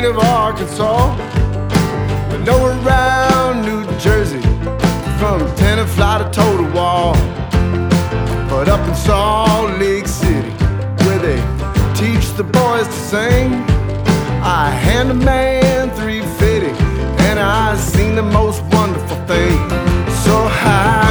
of Arkansas, but nowhere around New Jersey, from Tenafly to Total Wall. But up in Salt Lake City, where they teach the boys to sing, I hand a man 350, and I seen the most wonderful thing. So high